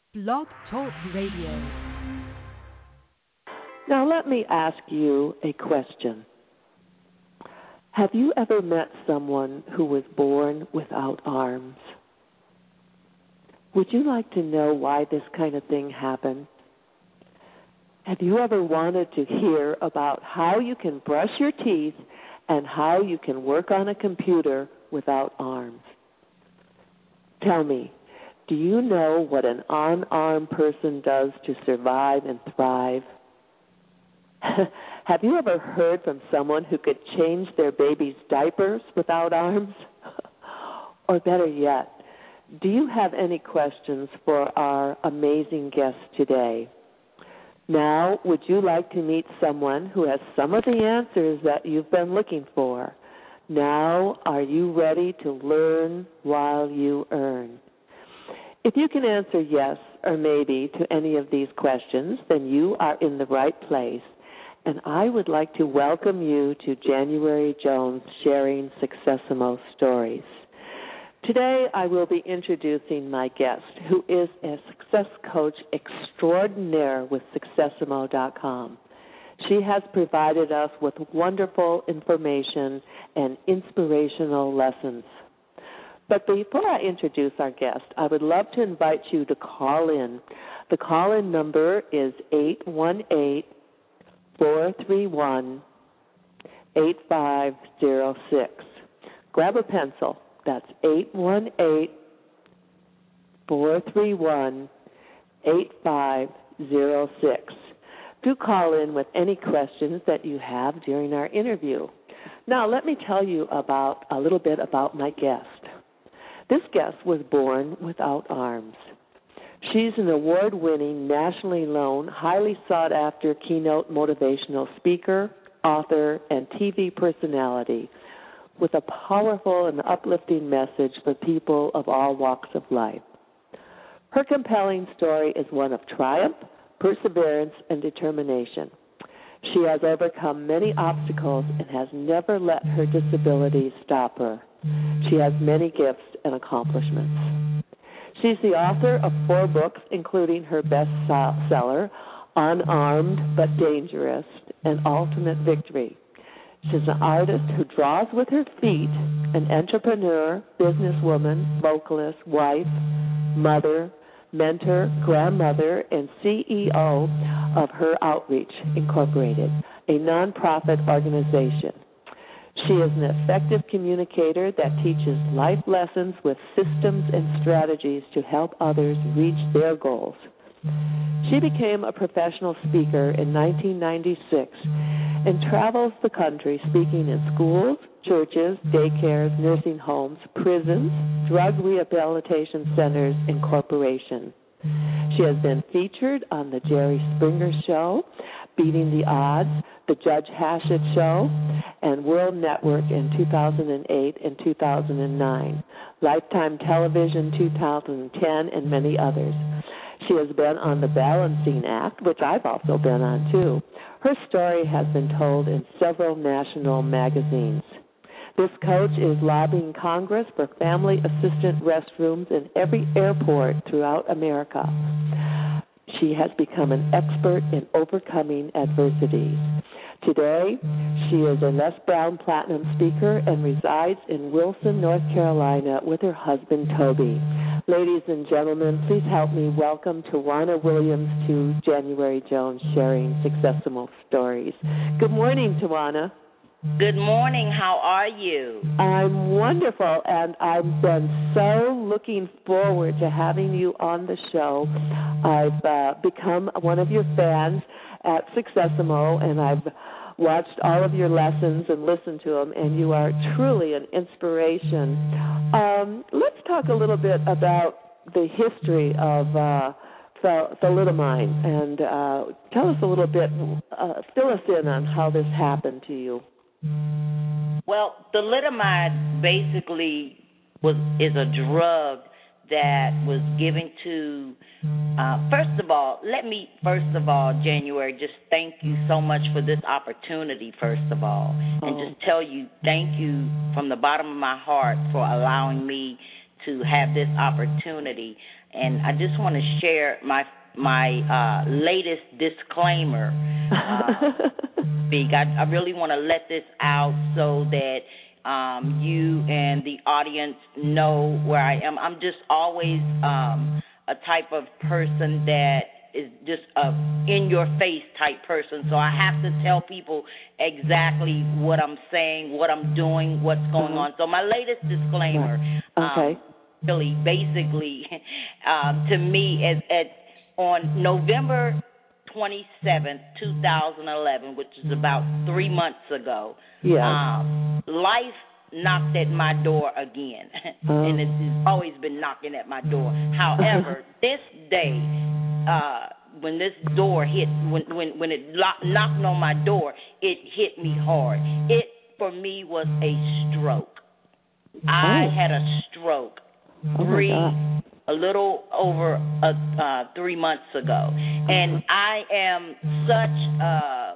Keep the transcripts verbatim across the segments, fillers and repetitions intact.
Blog Talk Radio. Now let me ask you a question. Have you ever met someone who was born without arms? Would you like to know why this kind of thing happened? Have you ever wanted to hear about how you can brush your teeth and how you can work on a computer without arms? Tell me, do you know what an unarmed person does to survive and thrive? Have you ever heard from someone who could change their baby's diapers without arms? Or better yet, do you have any questions for our amazing guest today? Now, would you like to meet someone who has some of the answers that you've been looking for? Now, are you ready to learn while you earn? If you can answer yes or maybe to any of these questions, then you are in the right place. And I would like to welcome you to January Jones Sharing Successimo Stories. Today, I will be introducing my guest, who is a success coach extraordinaire with Successimo dot com. She has provided us with wonderful information and inspirational lessons. But before I introduce our guest, I would love to invite you to call in. The call-in number is eight one eight, four three one, eight five zero six. Grab a pencil. That's eight one eight, four three one, eight five zero six. Do call in with any questions that you have during our interview. Now, let me tell you about a little bit about my guest. This guest was born without arms. She's an award-winning, nationally known, highly sought-after keynote motivational speaker, author, and T V personality with a powerful and uplifting message for people of all walks of life. Her compelling story is one of triumph, perseverance, and determination. She has overcome many obstacles and has never let her disabilities stop her. She has many gifts and accomplishments. She's the author of four books, including her bestseller, Unarmed But Dangerous, and Ultimate Victory. She's an artist who draws with her feet, an entrepreneur, businesswoman, vocalist, wife, mother, mentor, grandmother, and C E O of Her Outreach, Incorporated, a nonprofit organization. She is an effective communicator that teaches life lessons with systems and strategies to help others reach their goals. She became a professional speaker in nineteen ninety-six and travels the country speaking in schools, churches, daycares, nursing homes, prisons, drug rehabilitation centers, and corporations. She has been featured on The Jerry Springer Show, Beating the Odds, The Judge Hackett Show, and World Network in two thousand eight and two thousand nine, Lifetime Television two thousand ten, and many others. She has been on The Balancing Act, which I've also been on, too. Her story has been told in several national magazines. This coach is lobbying Congress for family assistant restrooms in every airport throughout America. She has become an expert in overcoming adversities. Today, she is a Les Brown Platinum speaker and resides in Wilson, North Carolina with her husband, Toby. Ladies and gentlemen, please help me welcome Tawana Williams to January Jones Sharing Successful Stories. Good morning, Tawana. Good morning. How are you? I'm wonderful, and I've been so looking forward to having you on the show. I've uh, become one of your fans at Successimo, and I've watched all of your lessons and listened to them, and you are truly an inspiration. Um, let's talk a little bit about the history of uh, thalidomide, and uh, tell us a little bit, uh, fill us in on how this happened to you. Well, thalidomide basically was is a drug that was given to, uh, first of all, let me, first of all, January, just thank you so much for this opportunity, first of all, and Oh. just tell you thank you from the bottom of my heart for allowing me to have this opportunity. and I just want to share my my uh, latest disclaimer. Uh, speak. I, I really want to let this out so that um, you and the audience know where I am. I'm just always um, a type of person that is just a in-your-face type person. So I have to tell people exactly what I'm saying, what I'm doing, what's going on. So my latest disclaimer, okay. um, really, basically, um, to me, at, at on November twenty-seventh, twenty eleven, which is about three months ago, yeah. um, life knocked at my door again, um. and it's always been knocking at my door. However, this day, uh, when this door hit, when when when it lock, knocked on my door, it hit me hard. It for me was a stroke. Oh. I had a stroke three, oh a little over uh, uh, three months ago, and I am such a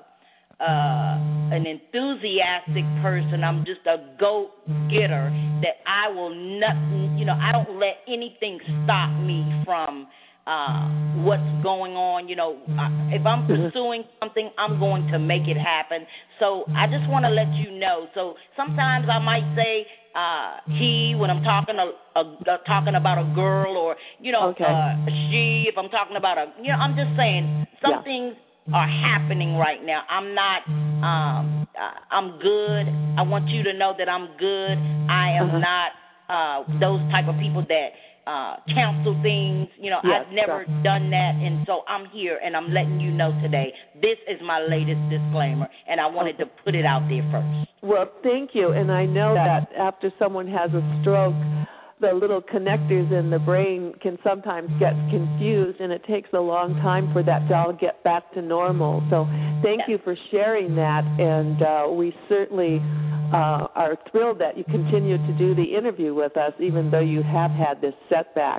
Uh, an enthusiastic person. I'm just a go-getter that I will not, you know, I don't let anything stop me from uh, what's going on. You know, if I'm pursuing something, I'm going to make it happen. So I just want to let you know. So sometimes I might say uh, he when I'm talking a, a, a talking about a girl, or you know, okay. uh, she if I'm talking about a, you know, I'm just saying some yeah. things are happening right now. I'm not, um, I'm good. I want you to know that I'm good. I am uh-huh. not uh, those type of people that uh, cancel things. You know, yes, I've never sure. done that, and so I'm here, and I'm letting you know today. This is my latest disclaimer, and I wanted okay. to put it out there first. Well, thank you, and I know that after someone has a stroke, the little connectors in the brain can sometimes get confused, and it takes a long time for that to all get back to normal. So thank you for sharing that, and uh, we certainly uh, are thrilled that you continue to do the interview with us, even though you have had this setback.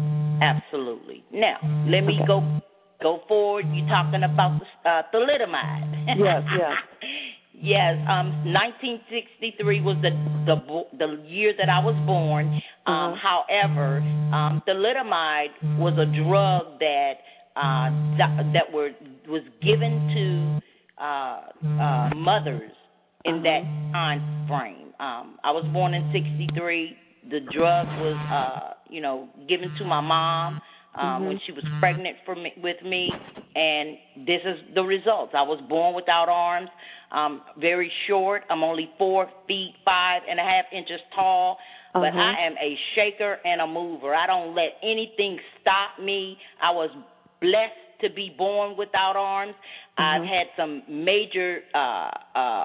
Absolutely. Now, let me okay. go go forward. You're talking about the, uh, thalidomide. Yes, yes. Yes, um, nineteen sixty-three was the, the the year that I was born. Um, uh-huh. However, um, thalidomide was a drug that uh, that, that were was given to uh, uh, mothers in uh-huh. that time frame. Um, I was born in sixty-three. The drug was, uh, you know, given to my mom. Um, mm-hmm. when she was pregnant for me, with me, and this is the results. I was born without arms, um, very short. I'm only four feet, five and a half inches tall, uh-huh. but I am a shaker and a mover. I don't let anything stop me. I was blessed to be born without arms. Uh-huh. I've had some major uh, uh,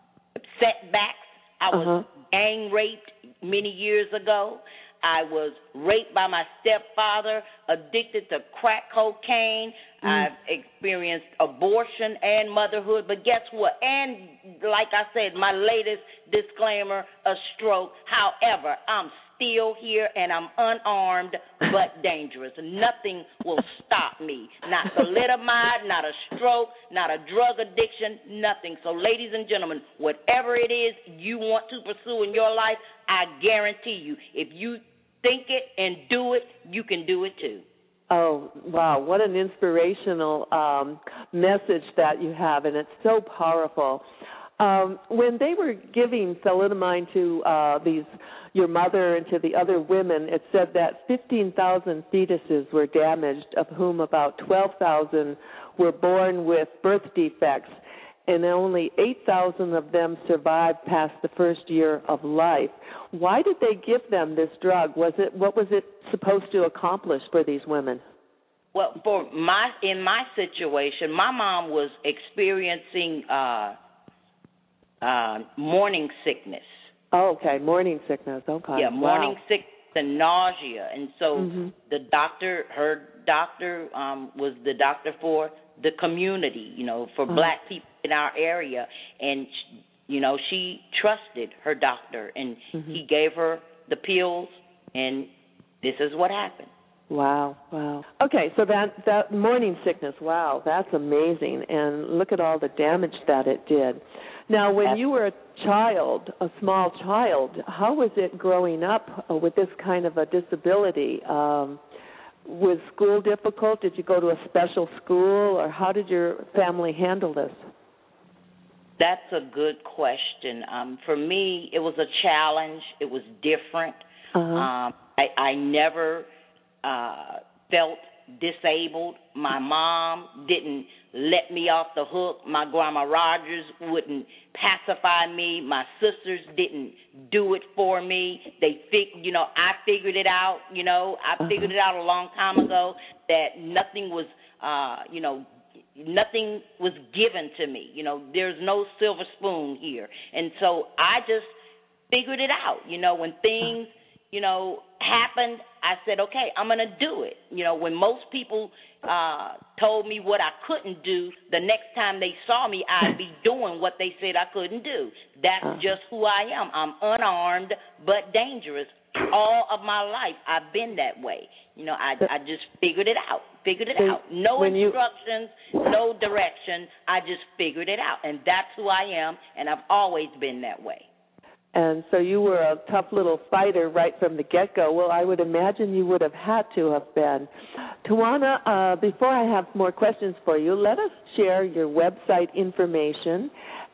setbacks. I was uh-huh. gang raped many years ago. I was raped by my stepfather, addicted to crack cocaine. Mm. I've experienced abortion and motherhood. But guess what? And like I said, my latest disclaimer, a stroke. However, I'm still here and I'm unarmed but dangerous. Nothing will stop me. Not thalidomide, not a stroke, not a drug addiction, nothing. So ladies and gentlemen, whatever it is you want to pursue in your life, I guarantee you, if you think it and do it, you can do it too. Oh, wow. What an inspirational um, message that you have, and it's so powerful. Um, when they were giving thalidomide to uh, these, your mother and to the other women, it said that fifteen thousand fetuses were damaged, of whom about twelve thousand were born with birth defects, and only eight thousand of them survived past the first year of life. Why did they give them this drug? Was it what was it supposed to accomplish for these women? Well, for my in my situation, my mom was experiencing uh, uh, morning sickness. Oh, okay, morning sickness. Okay. Yeah, morning wow. sickness and nausea, and so mm-hmm. the doctor, her doctor, um, was the doctor for the community, you know, for uh-huh. black people in our area, and she, you know, she trusted her doctor, and mm-hmm. he gave her the pills, and this is what happened. Wow, wow. Okay, so that, that morning sickness, wow, that's amazing, and look at all the damage that it did. Now, when you were a child, a small child, how was it growing up with this kind of a disability? Um, Was school difficult? Did you go to a special school, or how did your family handle this? That's a good question. Um, for me, it was a challenge. It was different. Uh-huh. Um, I, I never uh, felt disabled. My mom didn't let me off the hook. My grandma Rogers wouldn't pacify me. My sisters didn't do it for me. They fig- you know, I figured it out. You know, I uh-huh. figured it out a long time ago that nothing was, uh, you know, nothing was given to me. You know, there's no silver spoon here, and so I just figured it out. You know, when things, you know, happened, I said, okay, I'm going to do it. You know, when most people uh, told me what I couldn't do, the next time they saw me, I'd be doing what they said I couldn't do. That's uh. just who I am. I'm unarmed but dangerous. All of my life, I've been that way. You know, I, I just figured it out, figured it out. No when instructions, you... no direction. I just figured it out, and that's who I am, and I've always been that way. And so you were a tough little fighter right from the get-go. Well, I would imagine you would have had to have been. Tawana, uh, before I have more questions for you, let us share your website information,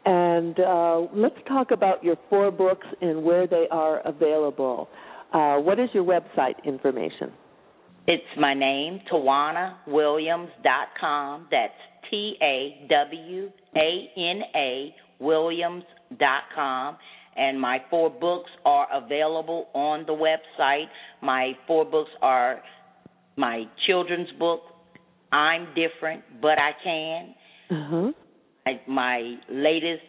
and uh, let's talk about your four books and where they are available. Uh, what is your website information? It's my name, Tawana Williams dot com. That's T A W A N A Williams dot com. And my four books are available on the website. My four books are my children's book, I'm Different, But I Can. Uh-huh. I, my latest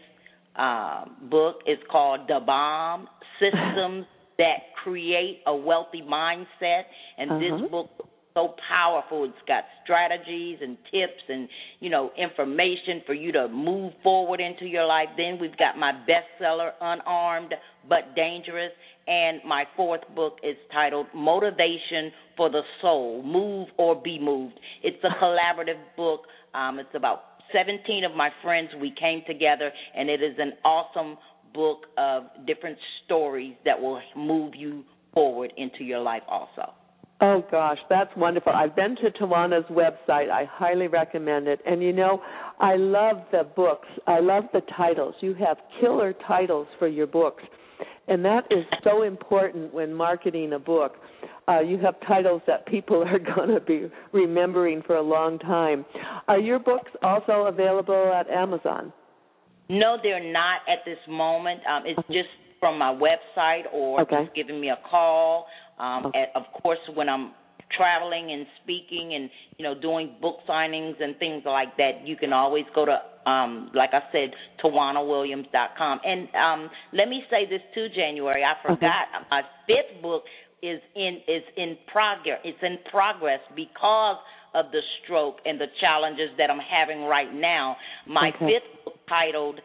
uh, book is called The Bomb, Systems That Create a Wealthy Mindset. And uh-huh. this book is so powerful. It's got strategies and tips and, you know, information for you to move forward into your life. Then we've got my bestseller, Unarmed But Dangerous. And my fourth book is titled Motivation for the Soul, Move or Be Moved. It's a collaborative book. Um, it's about seventeen of my friends. We came together, and it is an awesome book of different stories that will move you forward into your life also. Oh, gosh, that's wonderful. I've been to Tawana's website. I highly recommend it. And, you know, I love the books. I love the titles. You have killer titles for your books, and that is so important when marketing a book. Uh, you have titles that people are going to be remembering for a long time. Are your books also available at Amazon? No, they're not at this moment. Um, it's just from my website or okay. just giving me a call. Um, okay. at, of course, when I'm traveling and speaking and, you know, doing book signings and things like that, you can always go to, um, like I said, Tawana Williams dot com. And um, let me say this too, January. I forgot. Okay. My fifth book is in is in progress. It's in progress because of the stroke and the challenges that I'm having right now. My okay. fifth book, titled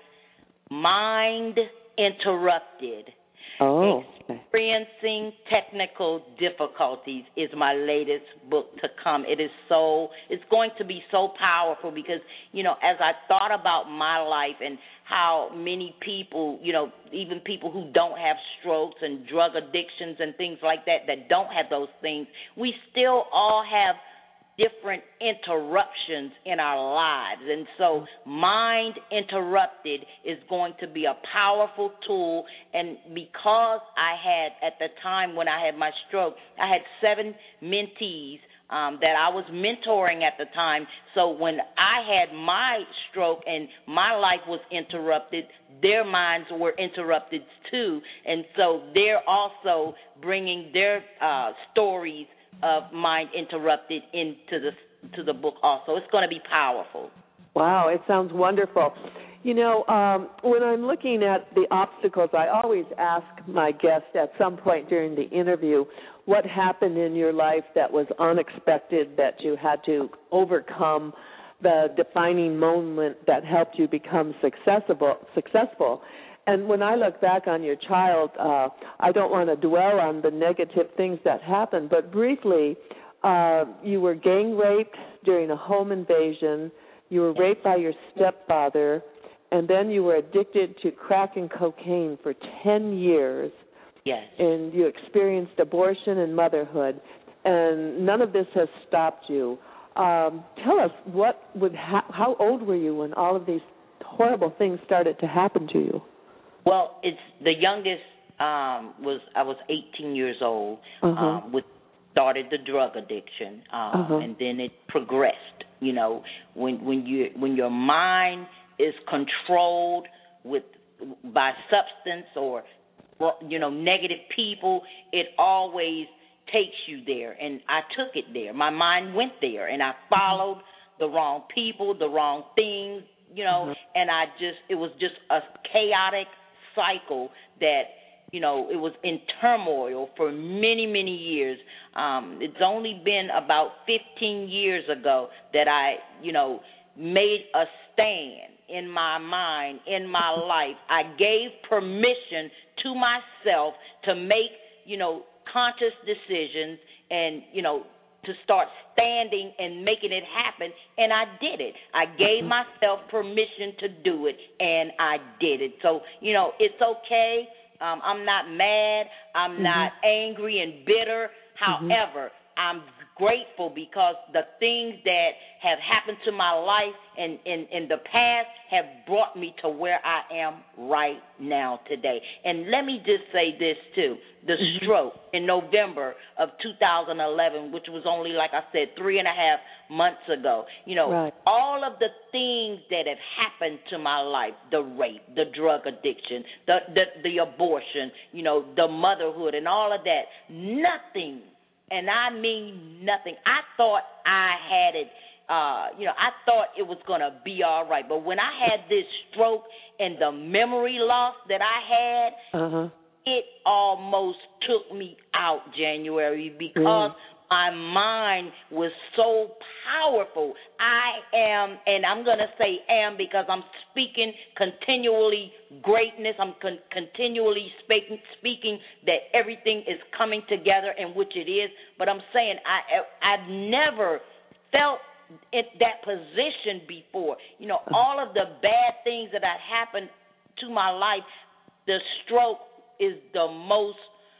Mind Interrupted. Oh. Experiencing Technical Difficulties is my latest book to come. It is so, it's going to be so powerful because, you know, as I thought about my life and how many people, you know, even people who don't have strokes and drug addictions and things like that, that don't have those things, we still all have different interruptions in our lives. And so Mind Interrupted is going to be a powerful tool. And because I had, at the time when I had my stroke, I had seven mentees um, that I was mentoring at the time. So when I had my stroke and my life was interrupted, their minds were interrupted too. And so they're also bringing their uh, stories of Mind Interrupted into the to the book also. It's going to be powerful. Wow, it sounds wonderful. You know, um, when I'm looking at the obstacles, I always ask my guests at some point during the interview what happened in your life that was unexpected, that you had to overcome, the defining moment that helped you become successful. successful. And when I look back on your child, uh, I don't want to dwell on the negative things that happened, but briefly, uh, you were gang raped during a home invasion, you were raped by your stepfather, and then you were addicted to crack and cocaine for ten years. Yes. And you experienced abortion and motherhood. and none of this has stopped you. Um, tell us, what would ha- how old were you when all of these horrible things started to happen to you? Well, it's the youngest um, was I was eighteen years old. Uh-huh. Um, with started the drug addiction, um, uh-huh. and then it progressed. You know, when when you when your mind is controlled with by substance or you know negative people, it always takes you there, and I took it there. My mind went there, and I followed the wrong people, the wrong things, you know, mm-hmm. and I just, it was just a chaotic cycle that, you know, it was in turmoil for many, many years. Um, it's only been about fifteen years ago that I, you know, made a stand in my mind, in my life. I gave permission to myself to make, you know, conscious decisions and, you know, to start standing and making it happen, and I did it. I gave myself permission to do it, and I did it. So, you know, it's okay. Um, I'm not mad. I'm mm-hmm. not angry and bitter. Mm-hmm. However, I'm grateful because the things that have happened to my life in, in, in the past have brought me to where I am right now today. And let me just say this, too. The stroke in November of two thousand eleven, which was only, like I said, three and a half months ago, you know, right. all of the things that have happened to my life, the rape, the drug addiction, the, the, the abortion, you know, the motherhood and all of that, nothing, and I mean nothing. I thought I had it, uh, you know, I thought it was going to be all right. But when I had this stroke and the memory loss that I had, uh-huh. it almost took me out, January, because mm. my mind was so powerful. I am, and I'm going to say am because I'm speaking continually greatness. I'm con- continually speaking, speaking that everything is coming together, and which it is. But I'm saying I, I've never felt in that position before. You know, all of the bad things that had happened to my life, the stroke is the most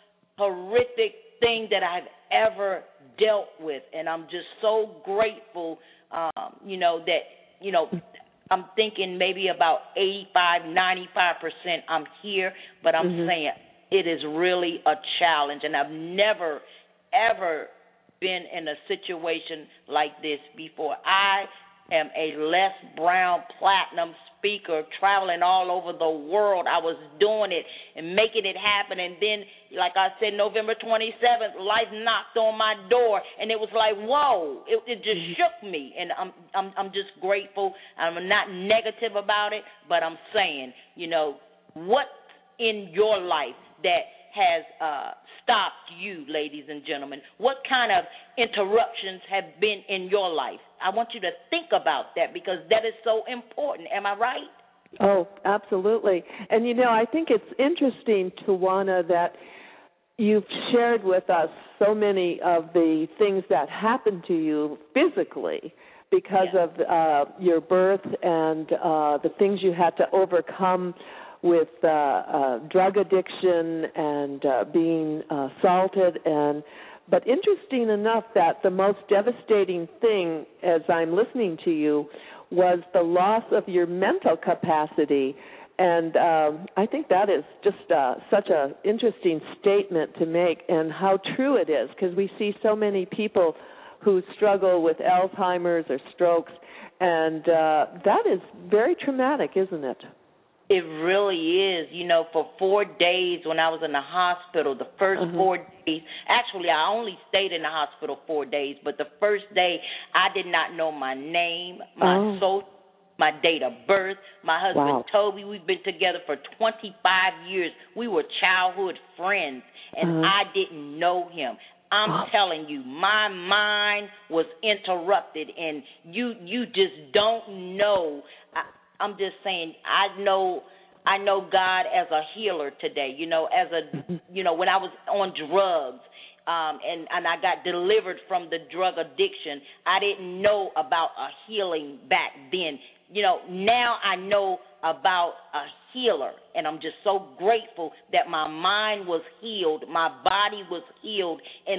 horrific thing that I've ever dealt with, and I'm just so grateful, um, you know, that, you know, I'm thinking maybe about eighty-five, ninety-five percent I'm here, but I'm mm-hmm. saying it is really a challenge, and I've never, ever been in a situation like this before. I am a Les Brown Platinum speaker, traveling all over the world. I was doing it and making it happen, and then, like I said, November twenty-seventh, life knocked on my door, and it was like, whoa! It, it just shook me, and I'm I'm I'm just grateful. I'm not negative about it, but I'm saying, you know, what in your life that has uh, stopped you, ladies and gentlemen? What kind of interruptions have been in your life? I want you to think about that because that is so important. Am I right? Oh, absolutely. And, you know, I think it's interesting, Tawana, that you've shared with us so many of the things that happened to you physically because yeah. of uh, your birth and uh, the things you had to overcome with uh, uh, drug addiction and uh, being uh, assaulted. And but interesting enough that the most devastating thing, as I'm listening to you, was the loss of your mental capacity. And um, I think that is just uh, such an interesting statement to make, and how true it is, because we see so many people who struggle with Alzheimer's or strokes, and uh, that is very traumatic, isn't it? It really is. You know, for four days when I was in the hospital, the first uh-huh. four days, actually I only stayed in the hospital four days, but the first day I did not know my name, my oh. social, my date of birth. My husband, wow. Toby, we've been together for twenty-five years. We were childhood friends, and uh-huh. I didn't know him. I'm wow. telling you, my mind was interrupted, and you you just don't know. I, I'm just saying, I know I know God as a healer today, you know, as a, you know, when I was on drugs um, and, and I got delivered from the drug addiction, I didn't know about a healing back then. You know, now I know about a healer, and I'm just so grateful that my mind was healed, my body was healed, and I'm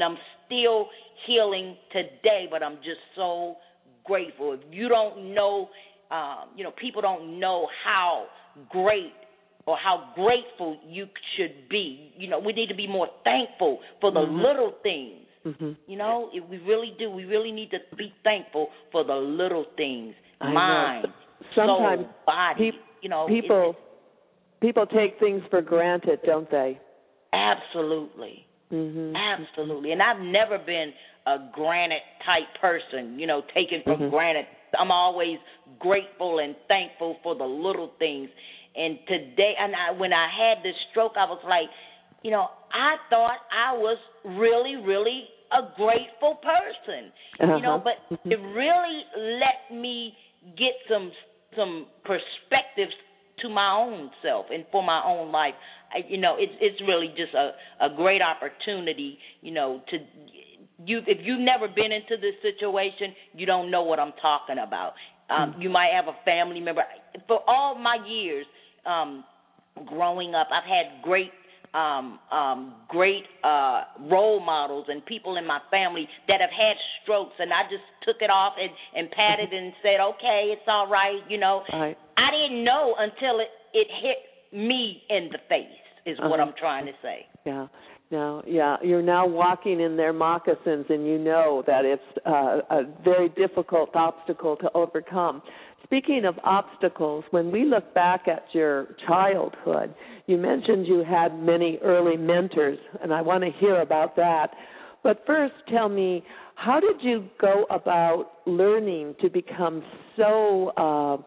still healing today, but I'm just so grateful. If you don't know, um, you know, people don't know how great or how grateful you should be. You know, we need to be more thankful for the mm-hmm. little things. Mm-hmm. You know, if we really do. We really need to be thankful for the little things. I Mind, know. Sometimes soul, body. Pe- you know, people it, people take things for granted, don't they? Absolutely. Mm-hmm. Absolutely. And I've never been a granite type person, you know, taken for mm-hmm. granted. I'm always grateful and thankful for the little things. And today, and I, when I had this stroke, I was like, you know, I thought I was really, really a grateful person, uh-huh. you know, but mm-hmm. it really let me get some some perspectives to my own self and for my own life. I, you know, it's it's really just a, a great opportunity, you know, to you if you've never been into this situation, you don't know what I'm talking about. Um, mm-hmm. You might have a family member. For all my years um, growing up, I've had great um, um, great uh, role models and people in my family that have had strokes, and I just took it off and, and patted and said, okay, it's all right, you know. Right. I didn't know until it, it hit me in the face is uh-huh. what I'm trying to say. Yeah. No, yeah, you're now walking in their moccasins, and you know that it's uh, a very difficult obstacle to overcome. Speaking of obstacles, when we look back at your childhood, you mentioned you had many early mentors, and I want to hear about that. But first, tell me, how did you go about learning to become so uh,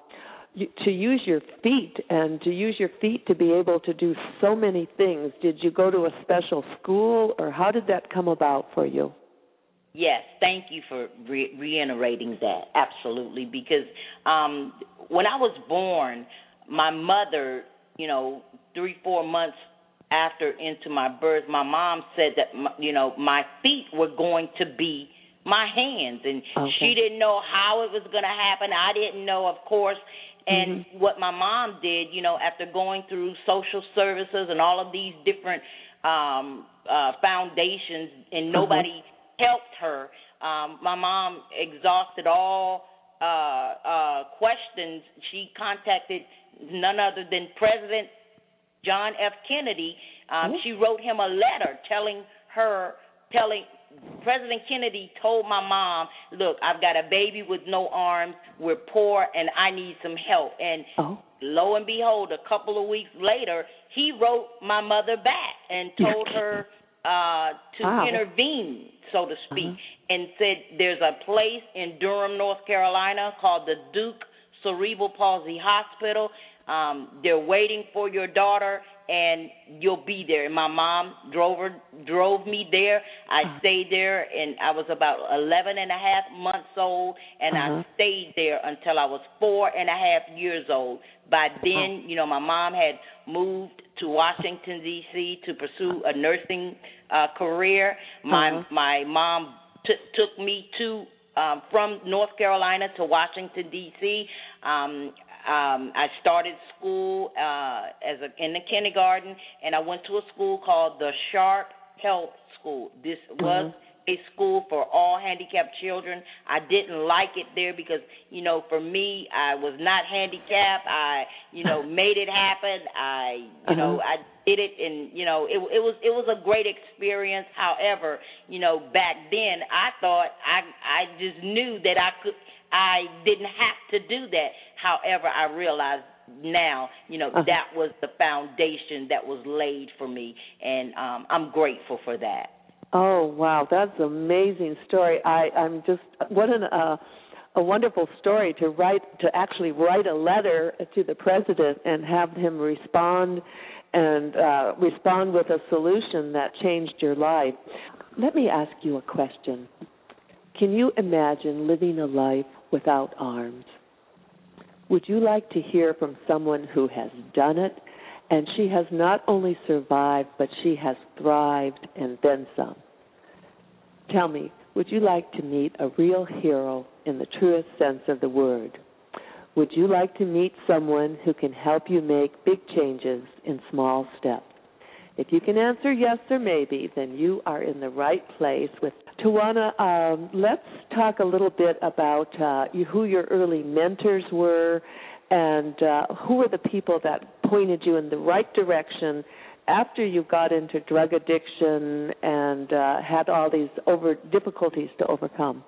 to use your feet and to use your feet to be able to do so many things? Did you go to a special school, or how did that come about for you? Yes, thank you for re- reiterating that. Absolutely, because um, when I was born, my mother, you know, three, four months after into my birth, my mom said that, my, you know, my feet were going to be my hands, and okay. she didn't know how it was going to happen. I didn't know, of course. And mm-hmm. what my mom did, you know, after going through social services and all of these different um, uh, foundations, and nobody uh-huh. helped her, um, my mom exhausted all uh, uh, questions. She contacted none other than President John F. Kennedy. Um, mm-hmm. She wrote him a letter telling her, telling President Kennedy told my mom, look, I've got a baby with no arms, we're poor, and I need some help. And oh. lo and behold, a couple of weeks later, he wrote my mother back and told her uh, to wow. intervene, so to speak, uh-huh. and said there's a place in Durham, North Carolina called the Duke Cerebral Palsy Hospital. Um, they're waiting for your daughter, and you'll be there. And my mom drove her, drove me there. I uh-huh. stayed there, and I was about eleven and a half months old, and uh-huh. I stayed there until I was four and a half years old. By then, you know, my mom had moved to Washington, D C to pursue a nursing uh, career. My uh-huh. my mom t- took me to um, from North Carolina to Washington, D C Um, Um, I started school uh, as a, in the kindergarten, and I went to a school called the Sharp Health School. This was mm-hmm. a school for all handicapped children. I didn't like it there because, you know, for me, I was not handicapped. I, you know, made it happen. I, you uh-huh. know, I did it, and you know, it, it was it was a great experience. However, you know, back then, I thought I I just knew that I could. I didn't have to do that. However, I realize now, you know, uh-huh. that was the foundation that was laid for me, and um, I'm grateful for that. Oh, wow, that's an amazing story. I, I'm just, what an, uh, a wonderful story to write, to actually write a letter to the president and have him respond and uh, respond with a solution that changed your life. Let me ask you a question. Can you imagine living a life without arms? Would you like to hear from someone who has done it, and she has not only survived, but she has thrived and then some? Tell me, would you like to meet a real hero in the truest sense of the word? Would you like to meet someone who can help you make big changes in small steps? If you can answer yes or maybe, then you are in the right place with Tawana, um, let's talk a little bit about uh, you, who your early mentors were, and uh, who were the people that pointed you in the right direction after you got into drug addiction and uh, had all these over difficulties to overcome.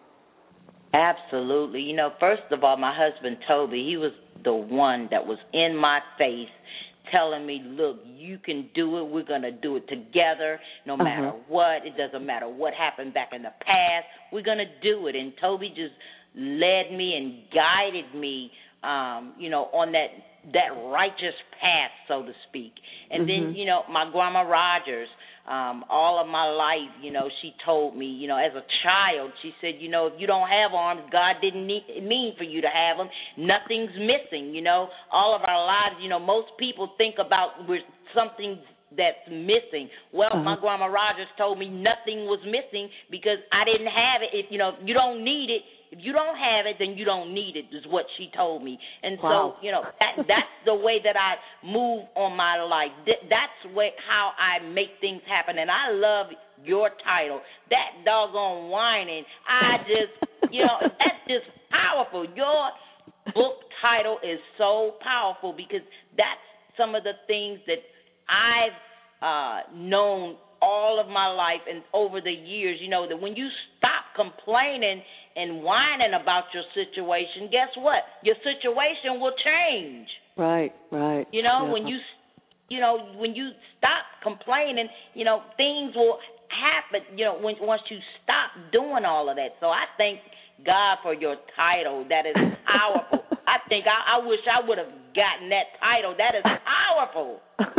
Absolutely. You know, first of all, my husband, Toby, he was the one that was in my face telling me, look, you can do it. We're going to do it together no uh-huh. matter what. It doesn't matter what happened back in the past. We're going to do it. And Toby just led me and guided me, um, you know, on that that righteous path, so to speak. And mm-hmm. then, you know, my grandma Rogers, um, all of my life, you know, she told me, you know, as a child, she said, you know, if you don't have arms, God didn't need, mean for you to have them. Nothing's missing, you know. All of our lives, you know, most people think about we're something that's missing. Well, uh-huh. my grandma Rogers told me nothing was missing because I didn't have it. If, you know, you don't need it. If you don't have it, then you don't need it, is what she told me. And wow. so, you know, that, that's the way that I move on my life. That's way, how I make things happen. And I love your title, That Doggone Whining. I just, you know, that's just powerful. Your book title is so powerful because that's some of the things that I've uh, known all of my life and over the years, you know, that when you stop complaining and whining about your situation, guess what? Your situation will change. Right, right. You know, yeah. when you, you know, when you stop complaining, you know, things will happen, you know, when, once you stop doing all of that. So I thank God for your title. That is powerful. I think I, I wish I would have gotten that title. That is powerful.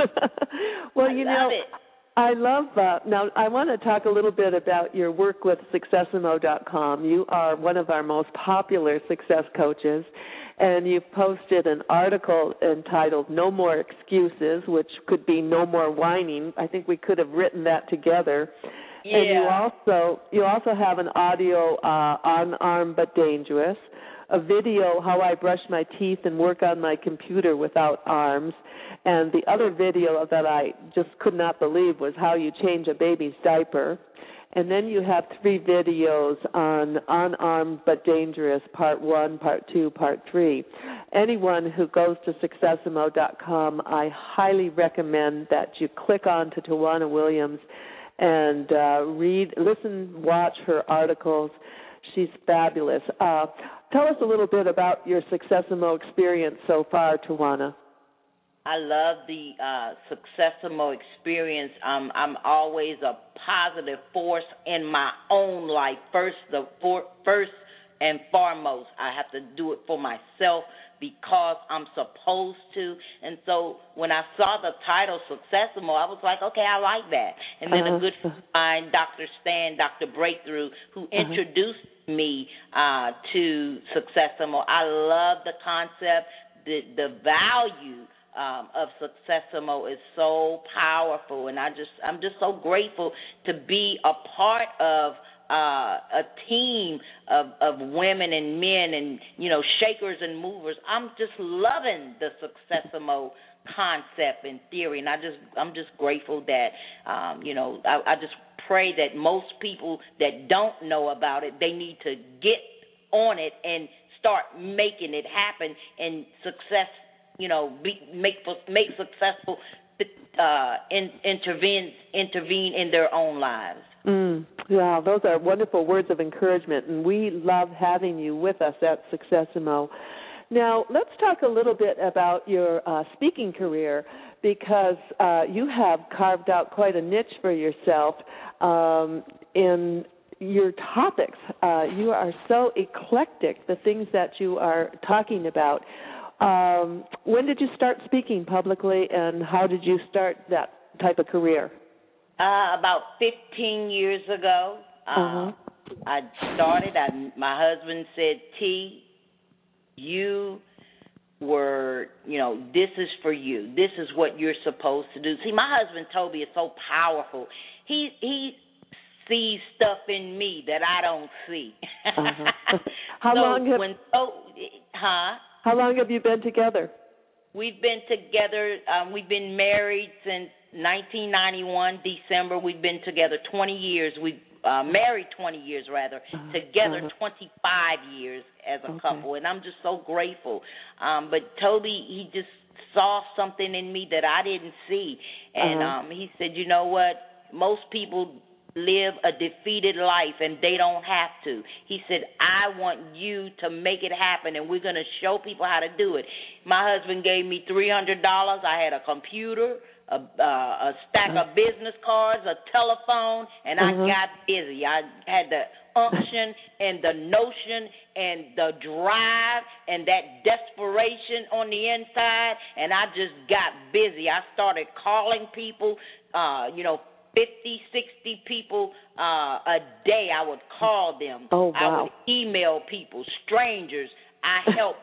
well, I you love know, it. I love uh, now I want to talk a little bit about your work with Successimo dot com. You are one of our most popular success coaches, and you've posted an article entitled No More Excuses, which could be No More Whining. I think we could have written that together. Yeah. And you also you also have an audio uh, Unarmed But Dangerous, a video, How I Brush My Teeth and Work on My Computer Without Arms, and the other video that I just could not believe was How You Change a Baby's Diaper. And then you have three videos on Unarmed But Dangerous, Part one, Part two, Part three. Anyone who goes to Successimo dot com, I highly recommend that you click on to Tawana Williams and uh, read, listen, watch her articles. She's fabulous. Uh, tell us a little bit about your Successimo experience so far, Tawana. I love the uh, Successimo experience. Um, I'm always a positive force in my own life. First, the for, first and foremost, I have to do it for myself because I'm supposed to. And so when I saw the title Successimo, I was like, okay, I like that. And then uh-huh. a good friend, Doctor Stan, Doctor Breakthrough, who uh-huh. introduced me uh, to Successimo. I love the concept, the the value Um, of Successimo is so powerful, and I just I'm just so grateful to be a part of uh, a team of, of women and men and, you know, shakers and movers. I'm just loving the Successimo concept and theory, and I just I'm just grateful that um, you know I, I just pray that most people that don't know about it, they need to get on it and start making it happen and success. You know, be, make make successful, uh, in, intervene intervene in their own lives. Mm, yeah, those are wonderful words of encouragement, and we love having you with us at Successimo. Now, let's talk a little bit about your uh, speaking career, because uh, you have carved out quite a niche for yourself um, in your topics. Uh, you are so eclectic, the things that you are talking about. Um, when did you start speaking publicly, and how did you start that type of career? Uh, about fifteen years ago, uh, uh-huh. I started. I, my husband said, T, you were, you know, this is for you. This is what you're supposed to do. See, my husband, Toby, is so powerful. He he sees stuff in me that I don't see. Uh-huh. How so long have... When, oh, huh? How long have you been together? We've been together, um, we've been married since nineteen ninety-one, December. We've been together twenty years. We uh, married twenty years rather, uh-huh. together uh-huh. twenty-five years as a okay. couple, and I'm just so grateful. Um, but Toby, he just saw something in me that I didn't see, and uh-huh. um, he said, you know what, most people live a defeated life and they don't have to. He said, I want you to make it happen, and we're going to show people how to do it. My husband gave me three hundred dollars. I had a computer, a, uh, a stack uh-huh. of business cards, a telephone, and uh-huh. I got busy. I had the unction and the notion and the drive and that desperation on the inside, and I just got busy. I started calling people, uh, you know, fifty, sixty people uh, a day. I would call them. Oh, wow. I would email people, strangers. I helped.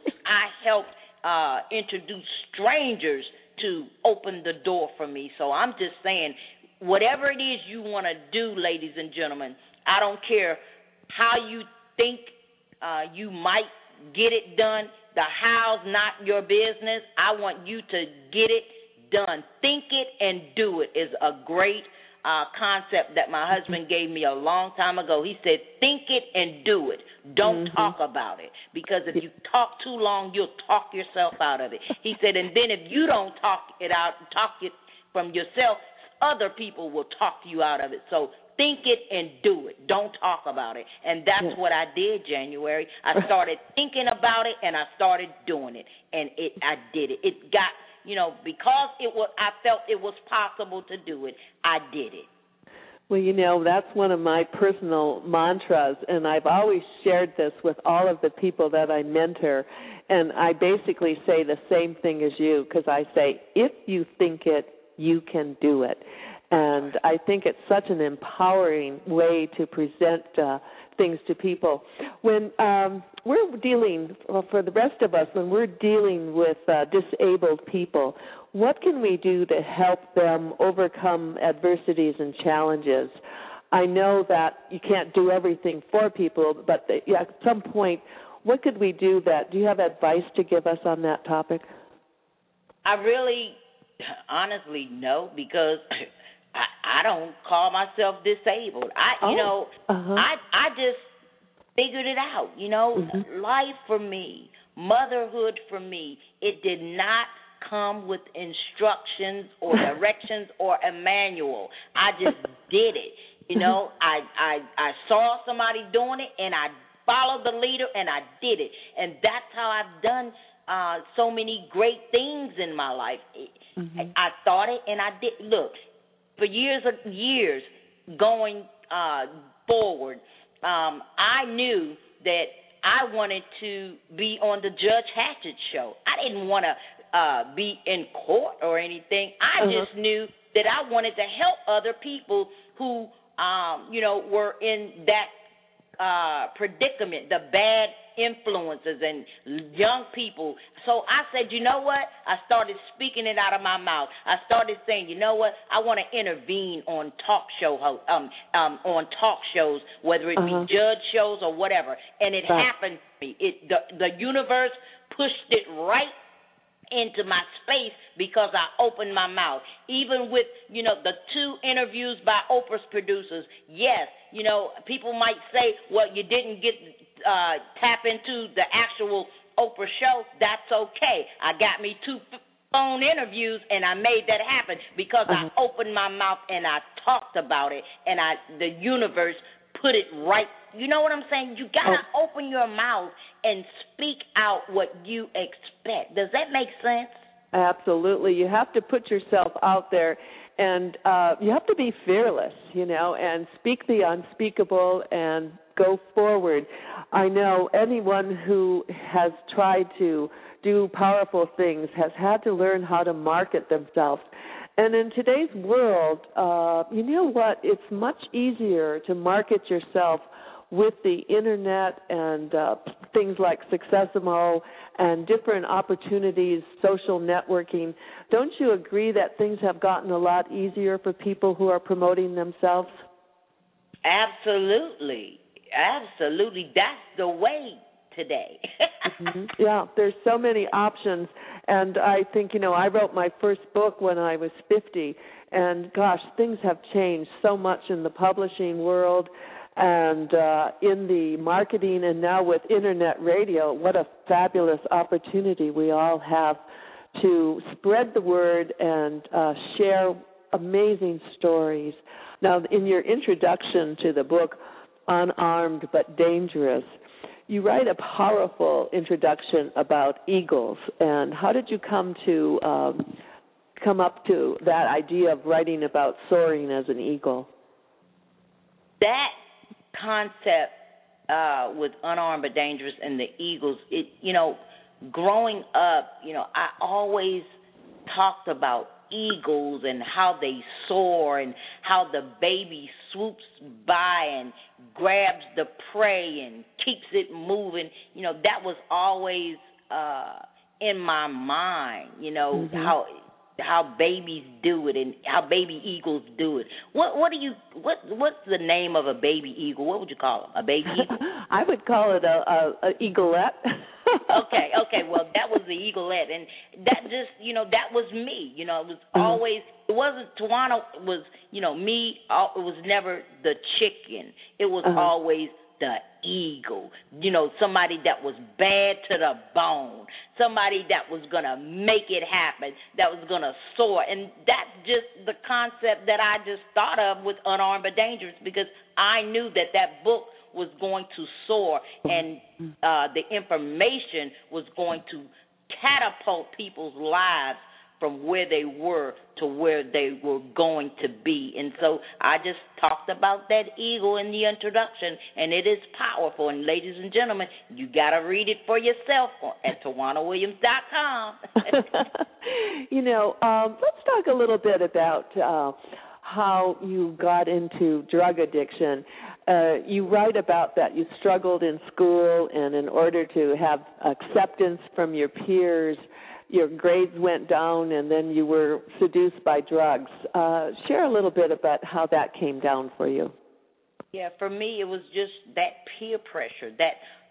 I helped uh, introduce strangers to open the door for me. So I'm just saying, whatever it is you want to do, ladies and gentlemen, I don't care how you think uh, you might get it done. The how's not your business. I want you to get it done. Think it and do it is a great uh, concept that my husband gave me a long time ago. He said, think it and do it. Don't mm-hmm. talk about it, because if you talk too long, you'll talk yourself out of it. He said, and then if you don't talk it out, talk it from yourself, other people will talk you out of it. So think it and do it. Don't talk about it. And that's yes. what I did, January. I started thinking about it, and I started doing it, and it I did it. It got You know, because it was, I felt it was possible to do it, I did it. Well, you know, that's one of my personal mantras, and I've always shared this with all of the people that I mentor, and I basically say the same thing as you, because I say, if you think it, you can do it. And I think it's such an empowering way to present uh, things to people. When um, we're dealing, well, for the rest of us, when we're dealing with uh, disabled people, what can we do to help them overcome adversities and challenges? I know that you can't do everything for people, but the, yeah, at some point, what could we do that? Do you have advice to give us on that topic? I really, honestly, no, because I, I don't call myself disabled. I, oh, you know, uh-huh. I, I just figured it out. You know, mm-hmm. life for me, motherhood for me, it did not come with instructions or directions or a manual. I just did it. You know, I, I I saw somebody doing it, and I followed the leader, and I did it. And that's how I've done uh, so many great things in my life. Mm-hmm. I, I thought it, and I did. Look, for years and years going uh, forward, um, I knew that I wanted to be on the Judge Hatchett show. I didn't want to uh, be in court or anything. I uh-huh. just knew that I wanted to help other people who, um, you know, were in that uh, predicament, the bad influences and young people. So I said, you know what? I started speaking it out of my mouth. I started saying, you know what? I want to intervene on talk show um um on talk shows, whether it uh-huh. be judge shows or whatever. And it right. happened to me. It the the universe pushed it right into my space because I opened my mouth. Even with, you know, the two interviews by Oprah's producers, yes, you know, people might say, well, you didn't get uh, tap into the actual Oprah show. That's okay. I got me two phone interviews, and I made that happen because uh-huh. I opened my mouth and I talked about it, and I the universe put it right. You know what I'm saying? You got to oh. open your mouth and speak out what you expect. Does that make sense? Absolutely. You have to put yourself out there, and uh, you have to be fearless, you know, and speak the unspeakable and go forward. I know anyone who has tried to do powerful things has had to learn how to market themselves. And in today's world, uh, you know what? It's much easier to market yourself with the internet and uh, things like Successimo and different opportunities, social networking. Don't you agree that things have gotten a lot easier for people who are promoting themselves? Absolutely. Absolutely. That's the way today. mm-hmm. Yeah, there's so many options. And I think, you know, I wrote my first book when I was fifty. And, gosh, things have changed so much in the publishing world and uh, in the marketing, and now with Internet radio. What a fabulous opportunity we all have to spread the word and uh, share amazing stories. Now, in your introduction to the book, Unarmed but Dangerous, you write a powerful introduction about eagles. And how did you come to um, come up to that idea of writing about soaring as an eagle? That concept uh, with Unarmed but Dangerous and the eagles, it, you know, growing up, you know, I always talked about eagles and how they soar and how the baby swoops by and grabs the prey and keeps it moving. You know, that was always uh, in my mind, you know, mm-hmm. how how babies do it and how baby eagles do it. What what do you what what's the name of a baby eagle? What would you call them? A baby eagle? I would call it a, a, a eaglet. okay, okay. Well, that was the eaglet, and that just you know that was me. You know, it was always it wasn't Tawana was you know me. It was never the chicken. It was uh-huh. always the eagle. You know, somebody that was bad to the bone. Somebody that was going to make it happen, that was going to soar. And that's just the concept that I just thought of with Unarmed but Dangerous, because I knew that that book was going to soar and uh, the information was going to catapult people's lives from where they were to where they were going to be. And so I just talked about that eagle in the introduction, and it is powerful. And ladies and gentlemen, you got to read it for yourself at Tawana Williams dot com. You know, um, let's talk a little bit about uh, how you got into drug addiction. Uh, you write about that you struggled in school, and in order to have acceptance from your peers, your grades went down, and then you were seduced by drugs. Uh, share a little bit about how that came down for you. Yeah, for me, it was just that peer pressure, that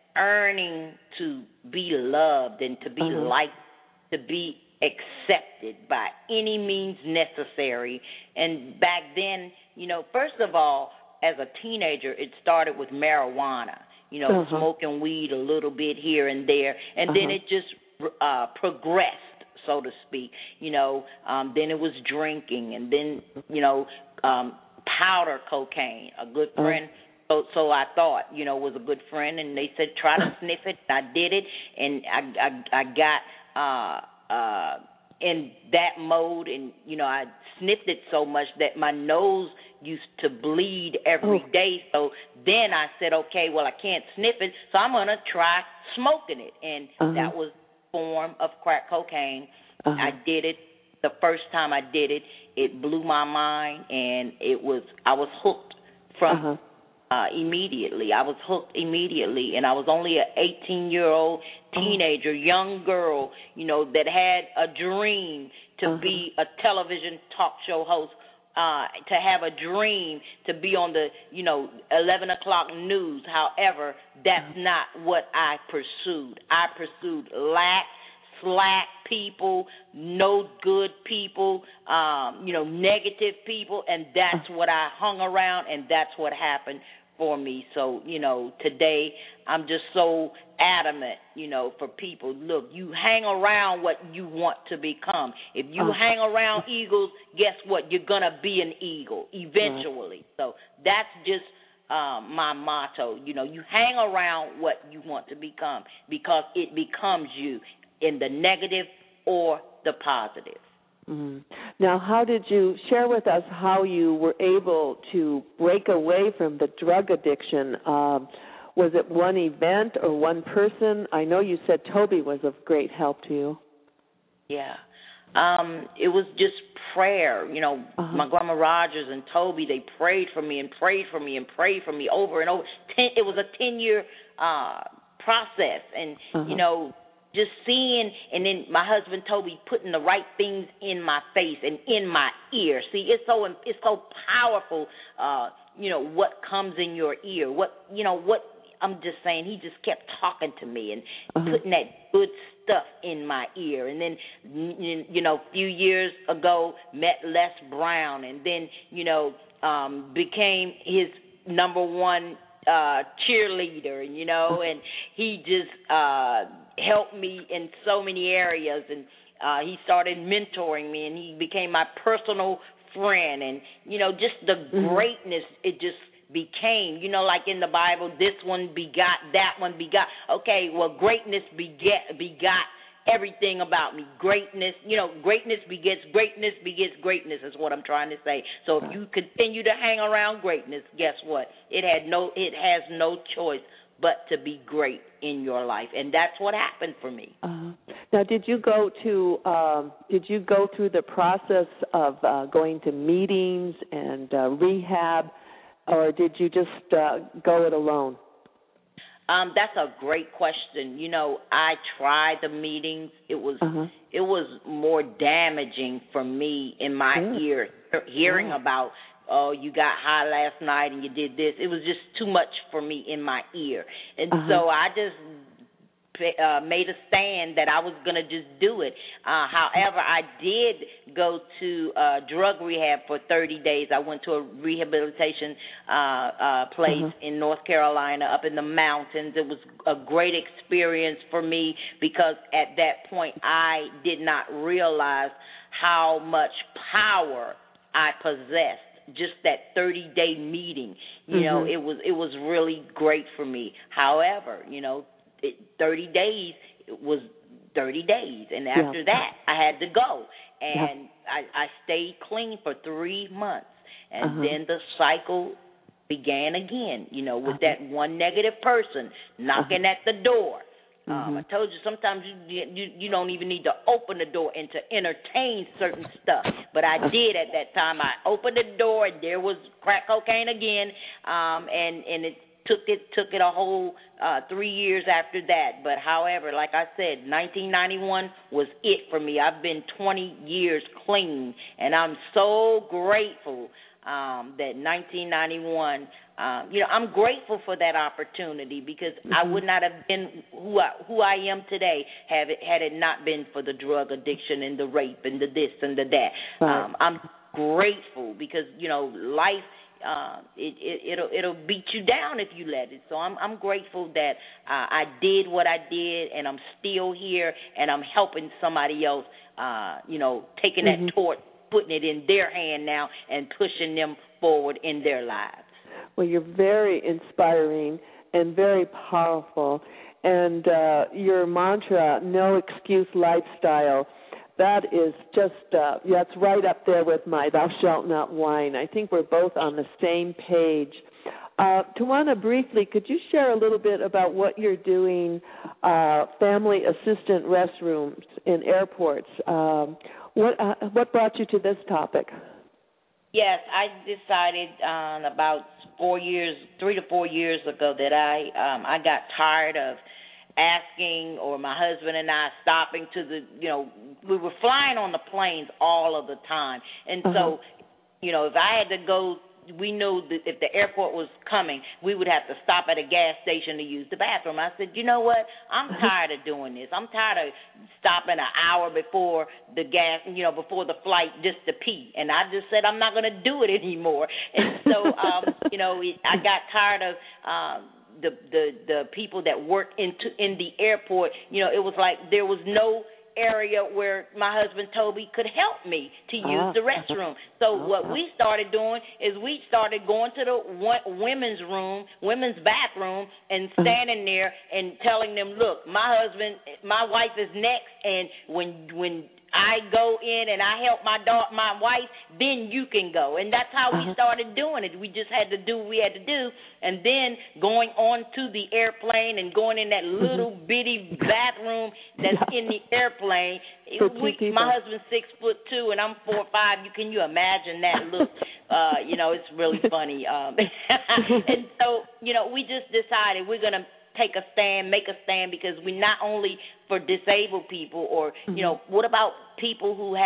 earning to be loved and to be uh-huh. liked, to be accepted by any means necessary. And back then, you know, first of all, as a teenager, it started with marijuana, you know, uh-huh. smoking weed a little bit here and there, and uh-huh. then it just Uh, progressed, so to speak. You know, um, then it was drinking, and then, you know, um, powder cocaine. A good friend, so, so I thought, you know, was a good friend, and they said, try to sniff it. I did it, and I, I, I got uh, uh, in that mode, and, you know, I sniffed it so much that my nose used to bleed every oh. day. So then I said, okay, well, I can't sniff it, so I'm going to try smoking it. And uh-huh. that was form of crack cocaine. Uh-huh. I did it the first time I did it. It blew my mind, and it was I was hooked from uh-huh. uh, immediately. I was hooked immediately, and I was only an eighteen-year-old teenager, uh-huh. young girl, you know, that had a dream to uh-huh. be a television talk show host. Uh, to have a dream to be on the, you know, eleven o'clock news. However, that's not what I pursued. I pursued lack, slack people, no good people, um, you know, negative people, and that's what I hung around, and that's what happened for me. So, you know, today I'm just so adamant, you know, for people. Look, you hang around what you want to become. If you uh, hang around eagles, guess what? You're going to be an eagle eventually. Uh, so that's just um, my motto. You know, you hang around what you want to become because it becomes you in the negative or the positive. Mm-hmm. Now, how did you share with us how you were able to break away from the drug addiction? Um, was it one event or one person? I know you said Toby was of great help to you. Yeah. Um, it was just prayer. You know, uh-huh. my Grandma Rogers and Toby, they prayed for me and prayed for me and prayed for me over and over. Ten, it was a ten-year uh, process. And, uh-huh. you know, just seeing, and then my husband Toby putting the right things in my face and in my ear. See, it's so it's so powerful. Uh, you know what comes in your ear. What you know what I'm just saying, he just kept talking to me and uh-huh. putting that good stuff in my ear. And then, you know, a few years ago, met Les Brown, and then, you know, um, became his number one uh, cheerleader, you know, and he just uh, helped me in so many areas, and uh, he started mentoring me, and he became my personal friend, and, you know, just the mm-hmm. greatness, it just became, you know, like in the Bible, this one begot, that one begot. Okay, well, greatness beget, begot everything about me. Greatness, you know, greatness begets greatness begets greatness is what I'm trying to say. So if you continue to hang around greatness, guess what? It had no, it has no choice but to be great in your life, and that's what happened for me. Uh, now, did you go to, um, did you go through the process of uh, going to meetings and uh, rehab, or did you just uh, go it alone? Um, that's a great question. You know, I tried the meetings. It was uh-huh. it was more damaging for me in my yeah. ear, hearing yeah. about, oh, you got high last night and you did this. It was just too much for me in my ear. And uh-huh. so I just uh, made a stand that I was going to just do it. Uh, however, I did go to uh, drug rehab for thirty days. I went to a rehabilitation uh, uh, place uh-huh. in North Carolina up in the mountains. It was a great experience for me because at that point I did not realize how much power I possessed. Just that thirty-day meeting, you mm-hmm. know, it was it was really great for me. However, you know, it, thirty days it was thirty days, and after yeah. that, I had to go, and yeah. I, I stayed clean for three months, and uh-huh. then the cycle began again. You know, with uh-huh. that one negative person knocking uh-huh. at the door. Mm-hmm. Um, I told you sometimes you, you you don't even need to open the door and to entertain certain stuff. But I did at that time. I opened the door and there was crack cocaine again, um, and and it took it took it a whole uh, three years after that. But however, like I said, nineteen ninety-one was it for me. I've been twenty years clean, and I'm so grateful um, that nineteen ninety-one. Um, you know, I'm grateful for that opportunity because mm-hmm. I would not have been who I, who I am today have it, had it not been for the drug addiction and the rape and the this and the that. Right. Um, I'm grateful because, you know, life, uh, it, it, it'll it'll beat you down if you let it. So I'm I'm grateful that uh, I did what I did, and I'm still here, and I'm helping somebody else, uh, you know, taking mm-hmm. that torch, putting it in their hand now, and pushing them forward in their lives. Well, you're very inspiring and very powerful. And uh, your mantra, no excuse lifestyle, that is just, uh, that's right up there with my thou shalt not whine. I think we're both on the same page. Uh, Tawana, briefly, could you share a little bit about what you're doing, uh, family assistant restrooms in airports? Um, what, uh, what brought you to this topic? Yes, I decided um, about four years, three to four years ago that I um, I got tired of asking, or my husband and I stopping to the, you know, we were flying on the planes all of the time. And uh-huh. so, you know, if I had to go, we knew that if the airport was coming, we would have to stop at a gas station to use the bathroom. I said, you know what? I'm tired of doing this. I'm tired of stopping an hour before the gas, you know, before the flight just to pee. And I just said, I'm not going to do it anymore. And so, um, you know, I got tired of um, the, the the people that work into in the airport. You know, it was like there was no area where my husband Toby could help me to use uh, the restroom. So uh, what we started doing is we started going to the women's room, women's bathroom, and standing there and telling them, look, my husband, my wife is next, and when when I go in and I help my daughter, my wife, then you can go. And that's how uh-huh. we started doing it. We just had to do what we had to do. And then going on to the airplane and going in that little mm-hmm. bitty bathroom that's yeah. in the airplane. We, my husband's six foot two and I'm four five. You can you imagine that look? Uh, you know, it's really funny. Um, and so, you know, we just decided we're gonna take a stand, make a stand, because we not only for disabled people or, you know, what about people who have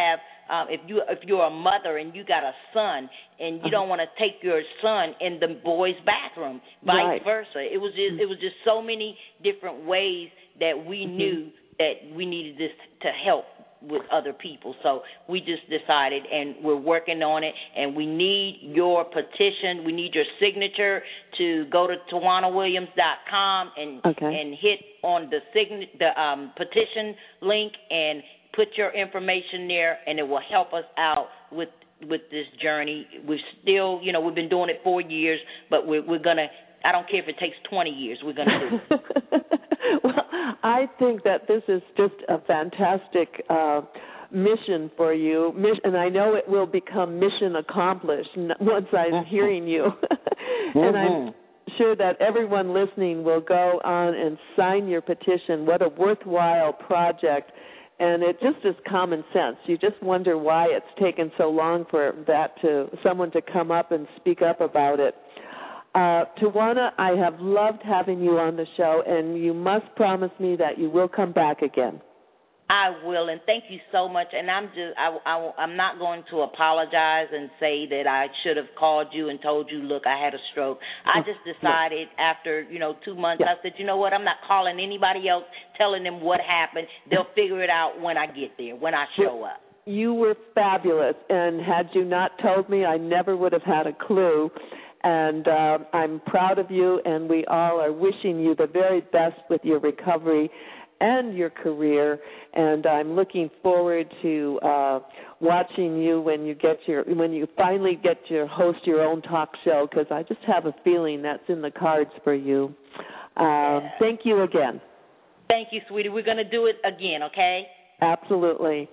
um, if you if you're a mother and you got a son and you uh-huh. don't want to take your son in the boys' bathroom, vice right. versa. It was just it was just so many different ways that we mm-hmm. knew that we needed this to help with other people. So we just decided, and we're working on it, and we need your petition. We need your signature to go to tawana williams dot com and okay. and hit on the sign the um, petition link and put your information there, and it will help us out with with this journey. We're still, you know, we've been doing it four years, but we're we're gonna. I don't care if it takes twenty years. We're gonna do it. Well, I think that this is just a fantastic uh, mission for you, and I know it will become mission accomplished once I'm mm-hmm. hearing you. And mm-hmm. I'm sure that everyone listening will go on and sign your petition. What a worthwhile project. And it just is common sense. You just wonder why it's taken so long for that to someone to come up and speak up about it. Uh, Tawana, I have loved having you on the show, and you must promise me that you will come back again. I will, and thank you so much. And I'm just, I, I, I'm not going to apologize and say that I should have called you and told you, look, I had a stroke. I just decided after, you know, two months, yeah. I said, you know what, I'm not calling anybody else, telling them what happened. They'll figure it out when I get there, when I show up. You were fabulous, and had you not told me, I never would have had a clue. And uh, I'm proud of you, and we all are wishing you the very best with your recovery and your career. And I'm looking forward to uh, watching you when you get your when you finally get to host your own talk show, because I just have a feeling that's in the cards for you. Um, yeah. Thank you again. Thank you, sweetie. We're going to do it again, okay? Absolutely.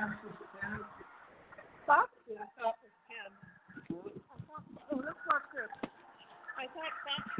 Foxy, I thought was ten. I thought, it looks like this. I thought Foxy